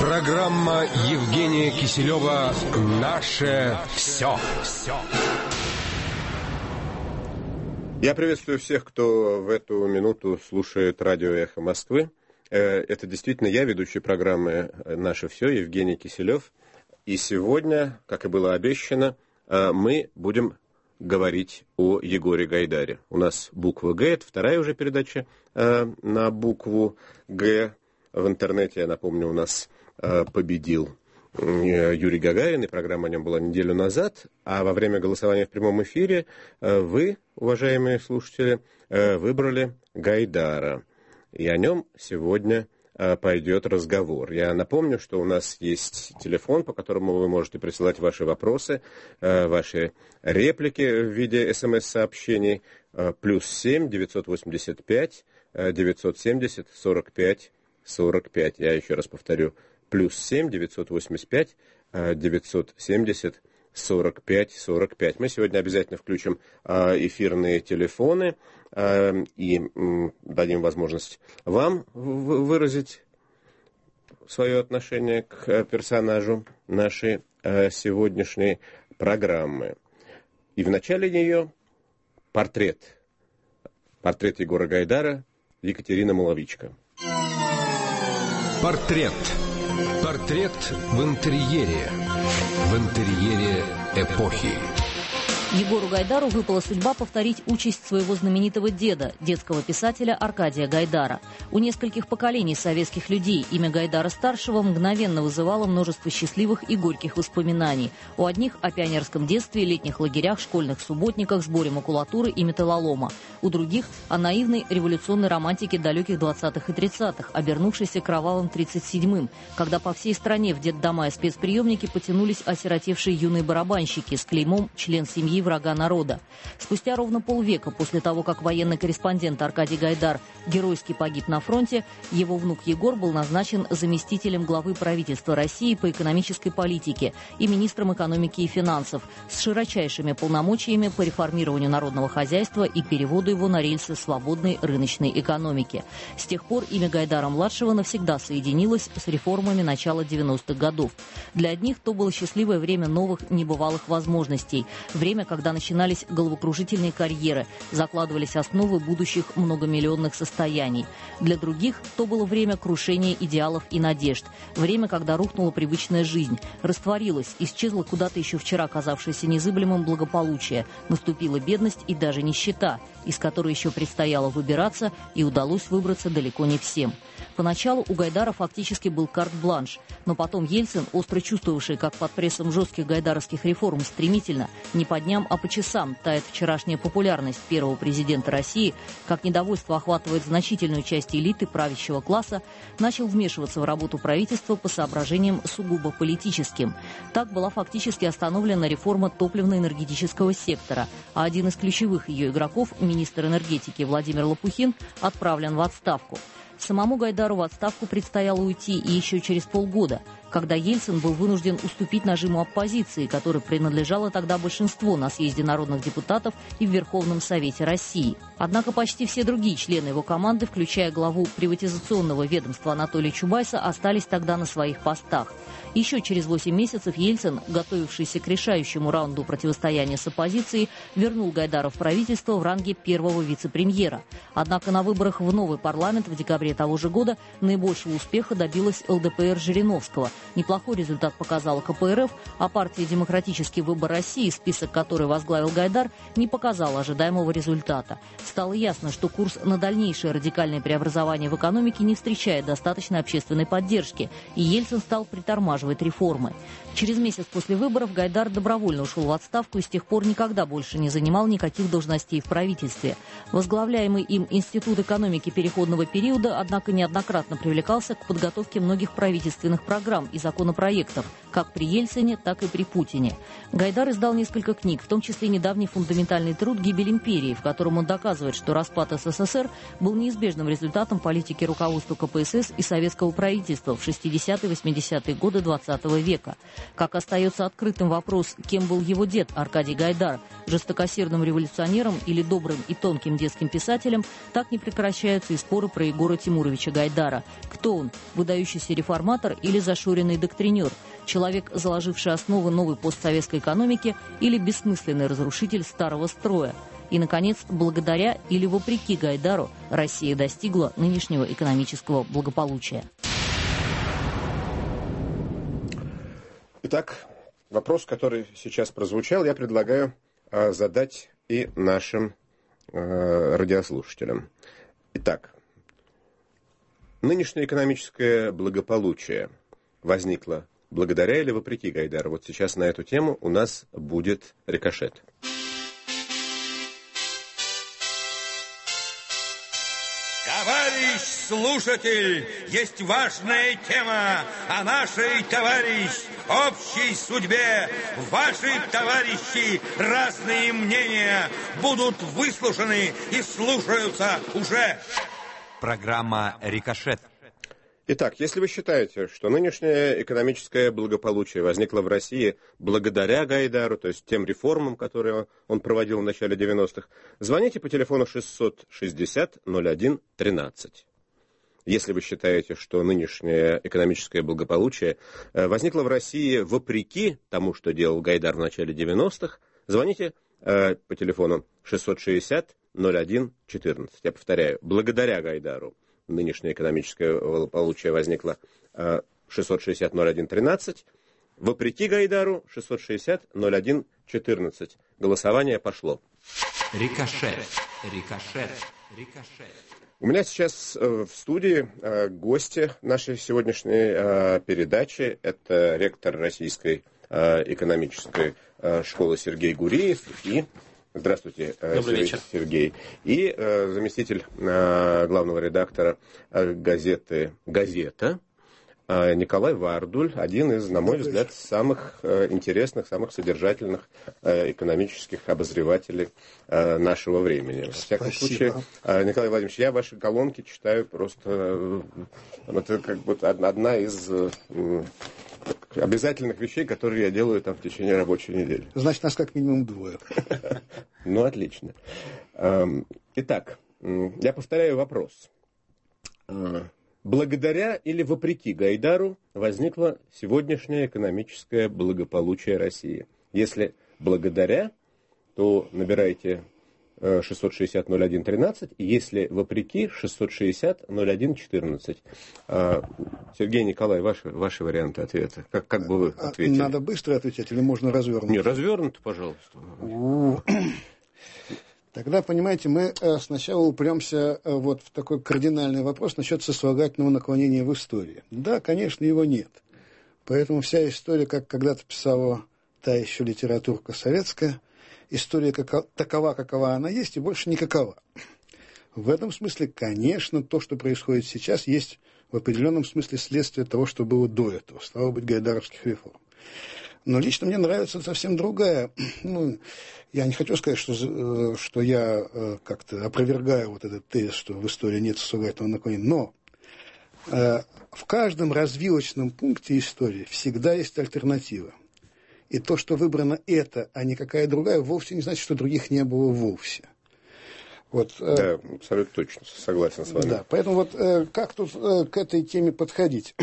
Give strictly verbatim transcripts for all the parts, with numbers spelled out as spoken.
Программа Евгения Киселева «Наше все». Я приветствую всех, кто в эту минуту слушает радио «Эхо Москвы». Это действительно я, ведущий программы «Наше все», Евгений Киселев. И сегодня, как и было обещано, мы будем говорить о Егоре Гайдаре. У нас буква «Г», это вторая уже передача на букву «Г». В интернете, я напомню, у нас победил Юрий Гагарин, и программа о нем была неделю назад, а во время голосования в прямом эфире вы, уважаемые слушатели, выбрали Гайдара, и о нем сегодня пойдет разговор. Я напомню, что у нас есть телефон, по которому вы можете присылать ваши вопросы, ваши реплики в виде смс-сообщений, плюс семь девятьсот восемьдесят пять девятьсот семьдесят сорок пять сорок пять. Я еще раз повторю. Плюс семь девятьсот восемьдесят пять девятьсот семьдесят сорок пять сорок пять. Мы сегодня обязательно включим эфирные телефоны и дадим возможность вам выразить свое отношение к персонажу нашей сегодняшней программы. И в начале нее портрет. Портрет Егора Гайдара, Екатерина Маловичка. Портрет. Портрет в интерьере. В интерьере эпохи. Егору Гайдару выпала судьба повторить участь своего знаменитого деда, детского писателя Аркадия Гайдара. У нескольких поколений советских людей имя Гайдара-старшего мгновенно вызывало множество счастливых и горьких воспоминаний. У одних о пионерском детстве, летних лагерях, школьных субботниках, сборе макулатуры и металлолома. У других о наивной революционной романтике далеких двадцатых и тридцатых, обернувшейся кровавым тридцать седьмым, когда по всей стране в детдома и спецприемники потянулись осиротевшие юные барабанщики с клеймом «член семьи врага народа». Спустя ровно полвека после того, как военный корреспондент Аркадий Гайдар геройски погиб на фронте, его внук Егор был назначен заместителем главы правительства России по экономической политике и министром экономики и финансов с широчайшими полномочиями по реформированию народного хозяйства и переводу его на рельсы свободной рыночной экономики. С тех пор имя Гайдара-младшего навсегда соединилось с реформами начала девяностых годов. Для одних то было счастливое время новых небывалых возможностей, время, когда начинались головокружительные карьеры, закладывались основы будущих многомиллионных состояний. Для других то было время крушения идеалов и надежд, время, когда рухнула привычная жизнь, растворилась, исчезла куда-то еще вчера казавшееся незыблемым благополучие, наступила бедность и даже нищета, из которой еще предстояло выбираться, и удалось выбраться далеко не всем. Поначалу у Гайдара фактически был карт-бланш, но потом Ельцин, остро чувствовавший, как под прессом жестких гайдаровских реформ стремительно, не по дням, а по часам тает вчерашняя популярность первого президента России, как недовольство охватывает значительную часть элиты правящего класса, начал вмешиваться в работу правительства по соображениям сугубо политическим. Так была фактически остановлена реформа топливно-энергетического сектора, а один из ключевых ее игроков, министр энергетики Владимир Лопухин, отправлен в отставку. Самому Гайдару в отставку предстояло уйти и еще через полгода, когда Ельцин был вынужден уступить нажиму оппозиции, которой принадлежало тогда большинство на съезде народных депутатов и в Верховном Совете России. Однако почти все другие члены его команды, включая главу приватизационного ведомства Анатолия Чубайса, остались тогда на своих постах. Еще через восемь месяцев Ельцин, готовившийся к решающему раунду противостояния с оппозицией, вернул Гайдара в правительство в ранге первого вице-премьера. Однако на выборах в новый парламент в декабре того же года наибольшего успеха добилась эл дэ пэ эр Жириновского. Неплохой результат показала ка пэ эр эф, а партия «Демократический выбор России», список которой возглавил Гайдар, не показала ожидаемого результата. Стало ясно, что курс на дальнейшее радикальное преобразование в экономике не встречает достаточной общественной поддержки, и Ельцин стал притормаживать реформы. Через месяц после выборов Гайдар добровольно ушел в отставку и с тех пор никогда больше не занимал никаких должностей в правительстве. Возглавляемый им Институт экономики переходного периода, однако, неоднократно привлекался к подготовке многих правительственных программ и законопроектов, как при Ельцине, так и при Путине. Гайдар издал несколько книг, в том числе недавний фундаментальный труд «Гибель империи», в котором он доказывает, что распад эс эс эс эр был неизбежным результатом политики руководства ка пэ эс эс и советского правительства в шестидесятые-восьмидесятые годы двадцатого века. Как остается открытым вопрос, кем был его дед Аркадий Гайдар, жестокосердным революционером или добрым и тонким детским писателем, так не прекращаются и споры про Егора Тимуровича Гайдара. Кто он? Выдающийся реформатор или зашоренный доктринер? Человек, заложивший основы новой постсоветской экономики, или бессмысленный разрушитель старого строя? И, наконец, благодаря или вопреки Гайдару Россия достигла нынешнего экономического благополучия. Итак, вопрос, который сейчас прозвучал, я предлагаю э, задать и нашим э, радиослушателям. Итак, нынешнее экономическое благополучие возникло благодаря или вопреки Гайдару? Вот сейчас на эту тему у нас будет рикошет. Товарищ слушатель, есть важная тема о нашей, товарищ, общей судьбе. Ваши, товарищи, разные мнения будут выслушаны и слушаются уже. Программа «Рикошет». Итак, если вы считаете, что нынешнее экономическое благополучие возникло в России благодаря Гайдару, то есть тем реформам, которые он проводил в начале девяностых, звоните по телефону шестьсот шестьдесят ноль один тринадцать. Если вы считаете, что нынешнее экономическое благополучие возникло в России вопреки тому, что делал Гайдар в начале девяностых, звоните э, по телефону шестьсот шестьдесят ноль один четырнадцать. Я повторяю, благодаря Гайдару нынешнее экономическое благополучие возникло шестьсот шестьдесят ноль один тринадцать. Вопреки Гайдару шестьсот шестьдесят ноль один четырнадцать. Голосование пошло. Рикошет, рикошет, рикошет. У меня сейчас в студии гости нашей сегодняшней передачи. Это ректор Российской экономической школы Сергей Гуриев и... Здравствуйте, Добрый вечер. Сергей. И э, заместитель э, главного редактора э, газеты «Газета» э, Николай Вардуль, один из, на мой Добрый взгляд, вечер. самых э, интересных, самых содержательных э, экономических обозревателей э, нашего времени. Во всяком Спасибо. случае, э, Николай Владимирович, я ваши колонки читаю просто... Э, это как бы одна из... Э, обязательных вещей, которые я делаю там в течение рабочей недели. Значит, нас как минимум двое. Ну, отлично. Итак, я повторяю вопрос. Благодаря или вопреки Гайдару возникло сегодняшнее экономическое благополучие России? Если благодаря, то набирайте шестьсот шестьдесят ноль один тринадцать, и если вопреки, шестьсот шестьдесят ноль один четырнадцать. Сергей, Николай, ваши, ваши варианты ответа. Как, как бы вы ответили? Надо быстро отвечать или можно развернуть? Не, развернуто, пожалуйста. Тогда, понимаете, мы сначала упремся вот в такой кардинальный вопрос насчет сослагательного наклонения в истории. Да, конечно, его нет. Поэтому вся история, как когда-то писала та еще литературка советская, история как, такова, какова она есть, и больше никакова. В этом смысле, конечно, то, что происходит сейчас, есть в определенном смысле следствие того, что было до этого, стало быть, гайдаровских реформ. Но лично мне нравится совсем другая. Ну, я не хочу сказать, что, что я как-то опровергаю вот этот тезис, что в истории нет сослагательного наклонения, но э, в каждом развилочном пункте истории всегда есть альтернатива. И то, что выбрано это, а не какая другая, вовсе не значит, что других не было вовсе. Вот, да, абсолютно точно, согласен с вами. Да, поэтому вот э, как тут э, к этой теме подходить?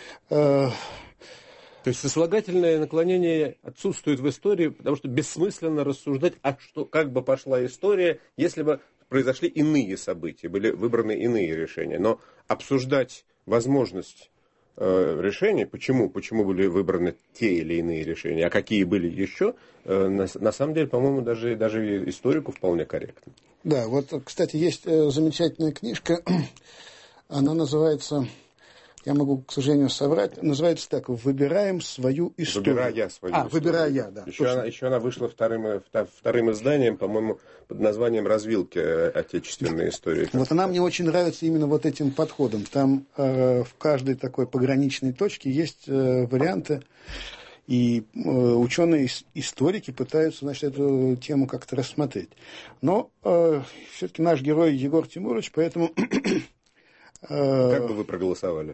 То есть сослагательное наклонение отсутствует в истории, потому что бессмысленно рассуждать, а что, как бы пошла история, если бы произошли иные события, были выбраны иные решения. Но обсуждать возможность э, решений, почему, почему были выбраны те или иные решения, а какие были еще, э, на, на самом деле, по-моему, даже, даже историку вполне корректно. Да, вот, кстати, есть э, замечательная книжка, она называется... Я могу, к сожалению, соврать. Называется так: «Выбираем свою историю». «Выбирая свою а, историю. «Выбирая я», да. Еще она, еще она вышла вторым, вторым изданием, по-моему, под названием «Развилки отечественной истории». Вот она мне очень нравится именно вот этим подходом. Там э, в каждой такой пограничной точке есть э, варианты, и э, ученые-историки пытаются, значит, эту тему как-то рассмотреть. Но э, все-таки наш герой Егор Тимурович, поэтому... Как бы вы проголосовали?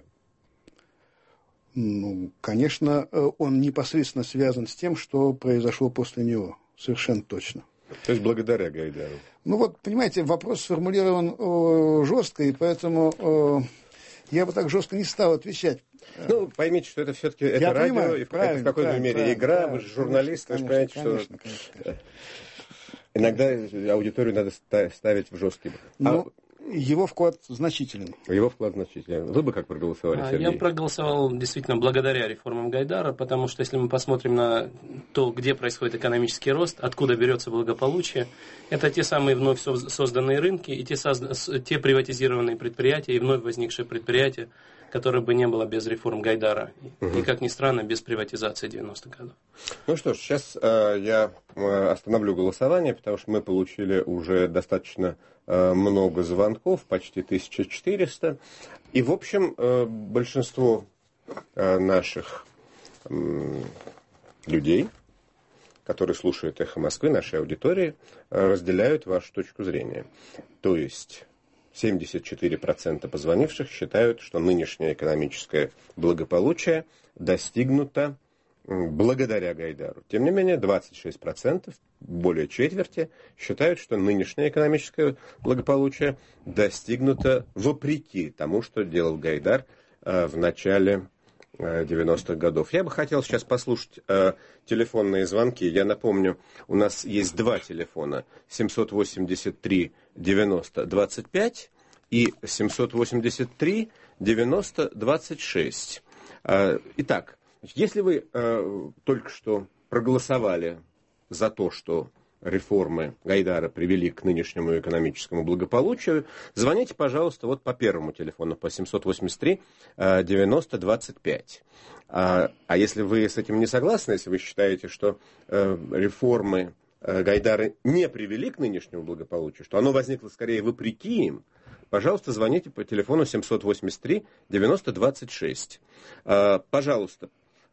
Ну, конечно, он непосредственно связан с тем, что произошло после него. Совершенно точно. То есть благодаря Гайдару. Ну вот, понимаете, вопрос сформулирован э, жестко, и поэтому э, я бы так жестко не стал отвечать. Ну, поймите, что это все-таки это радио, понимаю, и в, это в какой-то мере игра, вы же журналист, вы же понимаете, конечно, что конечно, конечно. иногда аудиторию надо ставить в жесткий. Ну, а... его вклад значителен. Его вклад значителен. Вы бы как проголосовали, Сергей? Я проголосовал действительно благодаря реформам Гайдара, потому что если мы посмотрим на то, где происходит экономический рост, откуда берется благополучие, это те самые вновь созданные рынки и те, созда... те приватизированные предприятия и вновь возникшие предприятия, которых бы не было без реформ Гайдара. Угу. И, как ни странно, без приватизации девяностых годов. Ну что ж, сейчас э, я э, остановлю голосование, потому что мы получили уже достаточно э, много звонков, почти тысяча четыреста. И, в общем, э, большинство э, наших э, людей, которые слушают «Эхо Москвы», нашей аудитории, э, разделяют вашу точку зрения. То есть... семьдесят четыре процента позвонивших считают, что нынешнее экономическое благополучие достигнуто благодаря Гайдару. Тем не менее, двадцать шесть процентов, более четверти, считают, что нынешнее экономическое благополучие достигнуто вопреки тому, что делал Гайдар э, в начале э, девяностых годов. Я бы хотел сейчас послушать э, телефонные звонки. Я напомню, у нас есть два телефона. семьсот восемьдесят три девяносто двадцать пять и семьсот восемьдесят три девяносто двадцать шесть. Итак, если вы э, только что проголосовали за то, что реформы Гайдара привели к нынешнему экономическому благополучию, звоните, пожалуйста, вот по первому телефону, по семьсот восемьдесят три девяносто двадцать пять. А, а если вы с этим не согласны, если вы считаете, что э, реформы Гайдара не привели к нынешнему благополучию, что оно возникло скорее вопреки им, пожалуйста, звоните по телефону семьсот восемьдесят три девяносто двадцать шесть. Пожалуйста,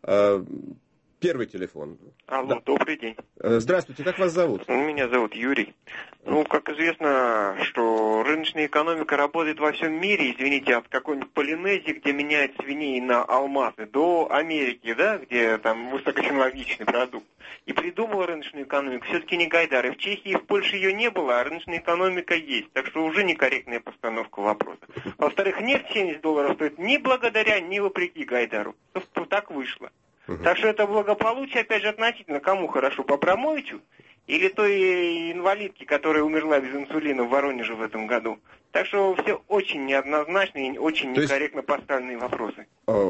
первый телефон. Алло, да. Добрый день. Здравствуйте, как вас зовут? Меня зовут Юрий. Ну, как известно, что рыночная экономика работает во всем мире, извините, от какой-нибудь Полинезии, где меняют свиней на алмазы, до Америки, да, где там высокотехнологичный продукт. И придумала рыночную экономику все-таки не Гайдар. И в Чехии, и в Польше ее не было, а рыночная экономика есть. Так что уже некорректная постановка вопроса. Во-вторых, нефть семьдесят долларов стоит ни благодаря, ни вопреки Гайдару. Так вышло. Так что это благополучие, опять же, относительно кому хорошо, по Абрамовичу или той инвалидке, которая умерла без инсулина в Воронеже в этом году. Так что все очень неоднозначные и очень То некорректно есть... поставленные вопросы.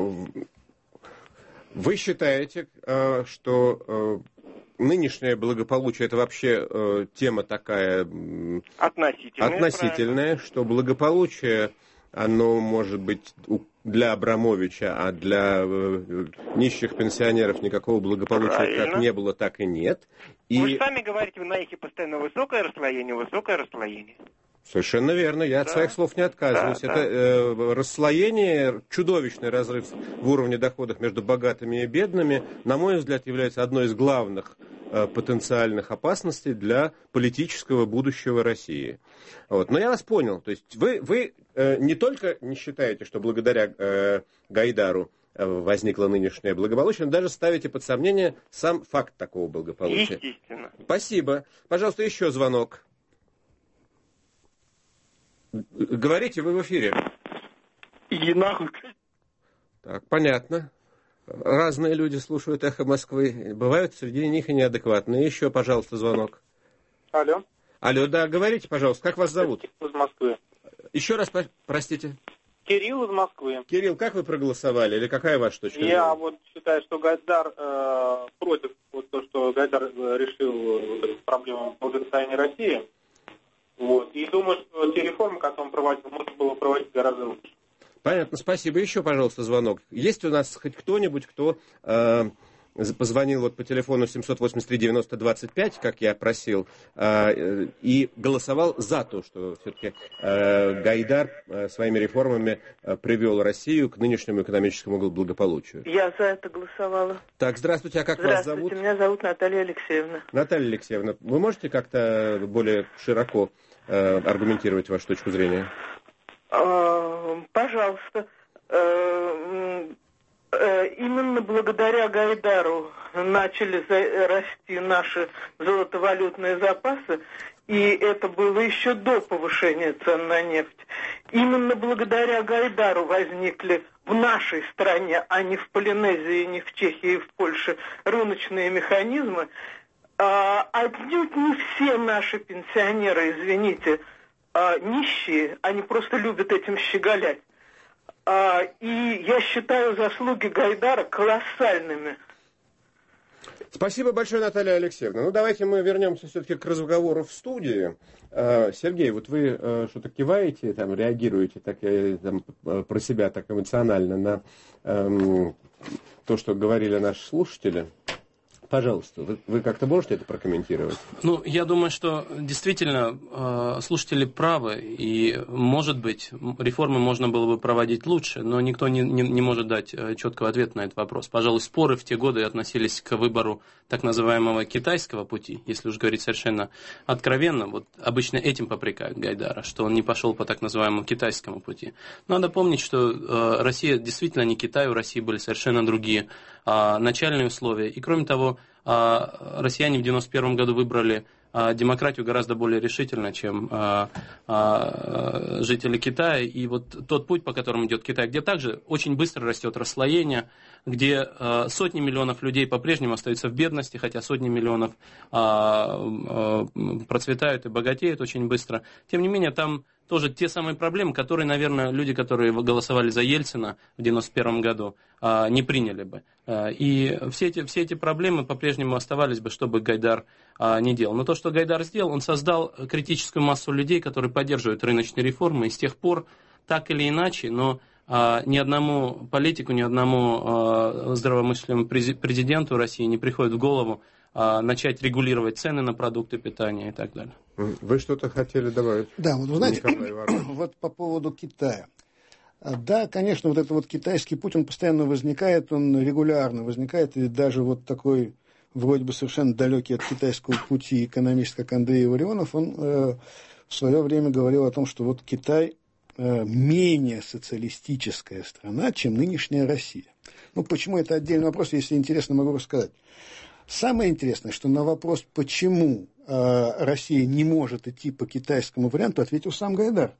Вы считаете, что нынешнее благополучие это вообще тема такая относительная, относительная что благополучие оно может быть для Абрамовича, а для э, нищих пенсионеров никакого благополучия Правильно. Как не было, так и нет. И... Вы же сами говорите, вы на эхе постоянно высокое расслоение, высокое расслоение. Совершенно верно, я да. от своих слов не отказываюсь. Да, Это да. Э, расслоение, чудовищный разрыв в уровне доходов между богатыми и бедными, на мой взгляд, является одной из главных э, потенциальных опасностей для политического будущего России. Вот. Но я вас понял, то есть вы, вы э, не только не считаете, что благодаря э, Гайдару э, возникло нынешнее благополучие, но даже ставите под сомнение сам факт такого благополучия. Естественно. Спасибо. Пожалуйста, еще звонок. Говорите, вы в эфире. И нахуй. Так, понятно. Разные люди слушают «Эхо Москвы». Бывают среди них и неадекватные. Еще, пожалуйста, звонок. Алло. Алло, да, говорите, пожалуйста, как вас зовут? Кирилл из Москвы. Еще раз, простите. Кирилл из Москвы. Кирилл, как вы проголосовали? Или какая ваша точка зрения? Я вот считаю, что Гайдар э, против вот то, что Гайдар решил вот эту проблему благосостояния России. Вот. И думаю, что те реформы, которые он проводил, можно было проводить гораздо лучше. Понятно, спасибо. Еще, пожалуйста, звонок. Есть у нас хоть кто-нибудь, кто э, позвонил вот по телефону семьсот восемьдесят три девяносто двадцать пять, как я просил, э, и голосовал за то, что все-таки э, Гайдар э, своими реформами э, привел Россию к нынешнему экономическому благополучию? Я за это голосовала. Так, здравствуйте, а как вас зовут? Здравствуйте, меня зовут Наталья Алексеевна. Наталья Алексеевна, вы можете как-то более широко э, аргументировать вашу точку зрения? Пожалуйста. Именно благодаря Гайдару начали расти наши золотовалютные запасы, и это было еще до повышения цен на нефть. Именно благодаря Гайдару возникли в нашей стране, а не в Полинезии, не в Чехии и в Польше, рыночные механизмы. А, отнюдь не все наши пенсионеры, извините, а, нищие, они просто любят этим щеголять. А, и я считаю заслуги Гайдара колоссальными. Спасибо большое, Наталья Алексеевна. Ну, давайте мы вернемся все-таки к разговору в студии. Сергей, вот вы что-то киваете, там, реагируете так, там, про себя так эмоционально на эм, то, что говорили наши слушатели. Пожалуйста, вы, вы как-то можете это прокомментировать? Ну, я думаю, что действительно э, слушатели правы, и, может быть, реформы можно было бы проводить лучше, но никто не, не, не может дать э, четкого ответа на этот вопрос. Пожалуй, споры в те годы относились к выбору так называемого китайского пути, если уж говорить совершенно откровенно. Вот обычно этим попрекают Гайдара, что он не пошел по так называемому китайскому пути. Надо помнить, что э, Россия действительно не Китай, у России были совершенно другие э, начальные условия, и кроме того, россияне в девяносто первом году выбрали демократию гораздо более решительно, чем жители Китая. И вот тот путь, по которому идет Китай, где также очень быстро растет расслоение, где сотни миллионов людей по-прежнему остаются в бедности, хотя сотни миллионов процветают и богатеют очень быстро. Тем не менее, там тоже те самые проблемы, которые, наверное, люди, которые голосовали за Ельцина в девяносто первом году, не приняли бы. И все эти, все эти проблемы по-прежнему оставались бы, что бы Гайдар не делал. Но то, что Гайдар сделал, он создал критическую массу людей, которые поддерживают рыночные реформы, и с тех пор, так или иначе, но ни одному политику, ни одному здравомыслящему президенту России не приходит в голову начать регулировать цены на продукты питания и так далее. Вы что-то хотели добавить? Да, вот вы знаете, вот по поводу Китая. Да, конечно, вот этот вот китайский путь, он постоянно возникает, он регулярно возникает, и даже вот такой вроде бы совершенно далекий от китайского пути экономист, как Андрей Илларионов, он э, в свое время говорил о том, что вот Китай э, менее социалистическая страна, чем нынешняя Россия. Ну, почему, это отдельный вопрос, если интересно, могу рассказать. Самое интересное, что на вопрос, почему э, Россия не может идти по китайскому варианту, ответил сам Гайдар.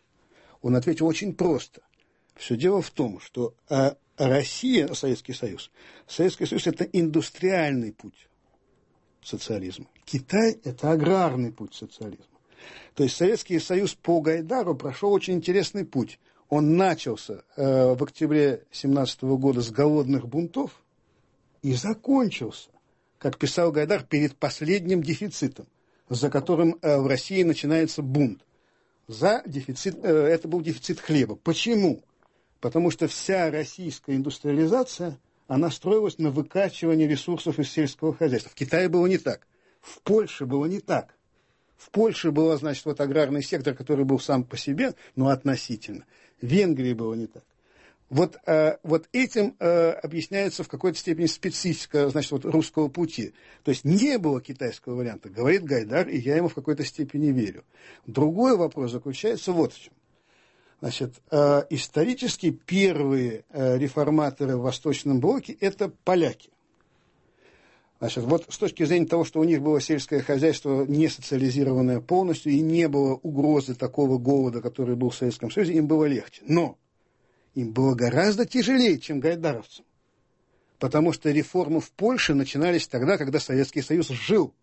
Он ответил очень просто. Все дело в том, что э, Россия, Советский Союз, Советский Союз – это индустриальный путь социализма. Китай – это аграрный путь социализма. То есть Советский Союз по Гайдару прошел очень интересный путь. Он начался э, в октябре семнадцатого года с голодных бунтов и закончился, как писал Гайдар, перед последним дефицитом, за которым э, в России начинается бунт. За дефицит, э, это был дефицит хлеба. Почему? Потому что вся российская индустриализация, она строилась на выкачивании ресурсов из сельского хозяйства. В Китае было не так. В Польше было не так. В Польше был, значит, вот аграрный сектор, который был сам по себе, но относительно. В Венгрии было не так. Вот, э, вот этим э, объясняется в какой-то степени специфика, значит, вот русского пути. То есть не было китайского варианта, говорит Гайдар, и я ему в какой-то степени верю. Другой вопрос заключается вот в чем. Значит, э, исторически первые э, реформаторы в Восточном блоке – это поляки. Значит, вот с точки зрения того, что у них было сельское хозяйство не социализированное полностью, и не было угрозы такого голода, который был в Советском Союзе, им было легче. Но им было гораздо тяжелее, чем гайдаровцам. Потому что реформы в Польше начинались тогда, когда Советский Союз жил.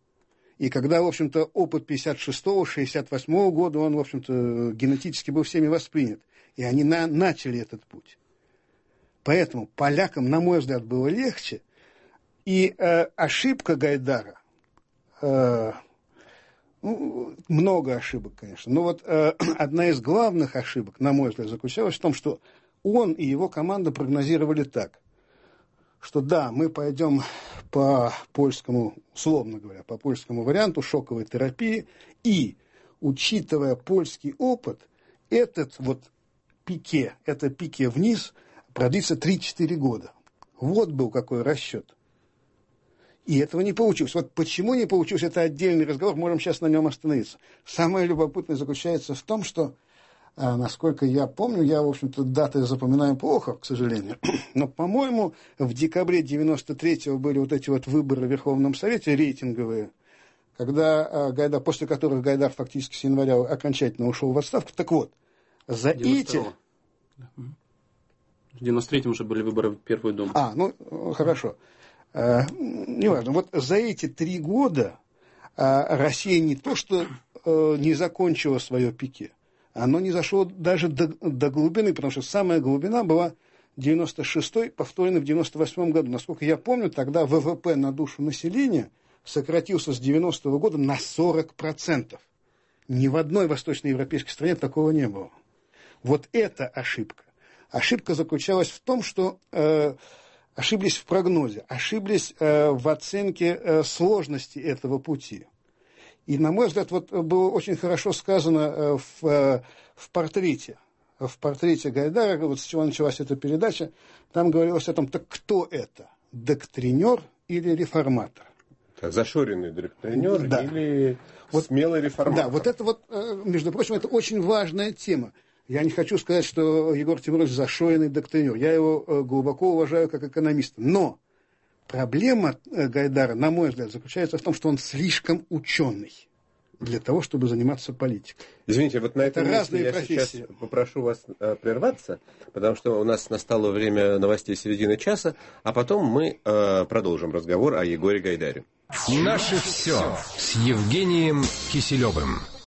И когда, в общем-то, опыт пятьдесят шестого — шестьдесят восьмого года, он, в общем-то, генетически был всеми воспринят. И они на, начали этот путь. Поэтому полякам, на мой взгляд, было легче. И э, ошибка Гайдара, э, ну, много ошибок, конечно, но вот э, одна из главных ошибок, на мой взгляд, заключалась в том, что он и его команда прогнозировали так, что да, мы пойдем по польскому, условно говоря, по польскому варианту шоковой терапии, и, учитывая польский опыт, этот вот пике, это пике вниз продлится три-четыре года. Вот был какой расчет. И этого не получилось. Вот почему не получилось, это отдельный разговор, можем сейчас на нем остановиться. Самое любопытное заключается в том, что А, насколько я помню, я, в общем-то, даты запоминаю плохо, к сожалению, но, по-моему, в декабре девяносто третьего были вот эти вот выборы в Верховном Совете рейтинговые, когда а, Гайдар, после которых Гайдар фактически с января окончательно ушел в отставку. Так вот, за эти... В девяносто третьем уже были выборы в Первую Думу. А, ну, хорошо. А, неважно. Вот за эти три года а, Россия не то, что а, не закончила свое пике, оно не зашло даже до, до глубины, потому что самая глубина была девяносто шестой, повторенный в девяносто восьмом году. Насколько я помню, тогда ВВП на душу населения сократился с девяностого года на сорок процентов. Ни в одной восточноевропейской стране такого не было. Вот это ошибка. Ошибка заключалась в том, что э, ошиблись в прогнозе, ошиблись э, в оценке э, сложности этого пути. И, на мой взгляд, вот было очень хорошо сказано э, в, э, в портрете. В портрете Гайдара, вот с чего началась эта передача, там говорилось о том, так кто это? Доктринер или реформатор? Так, зашоренный доктринер да. или вот, смелый реформатор? Да, вот это вот, э, между прочим, это очень важная тема. Я не хочу сказать, что Егор Тимурович зашоренный доктринер. Я его глубоко уважаю как экономиста. Но проблема Гайдара, на мой взгляд, заключается в том, что он слишком ученый для того, чтобы заниматься политикой. Извините, вот на это этом месте я профессии. Сейчас попрошу вас э, прерваться, потому что у нас настало время новостей середины часа, а потом мы э, продолжим разговор о Егоре Гайдаре. Наше все с Евгением Киселевым.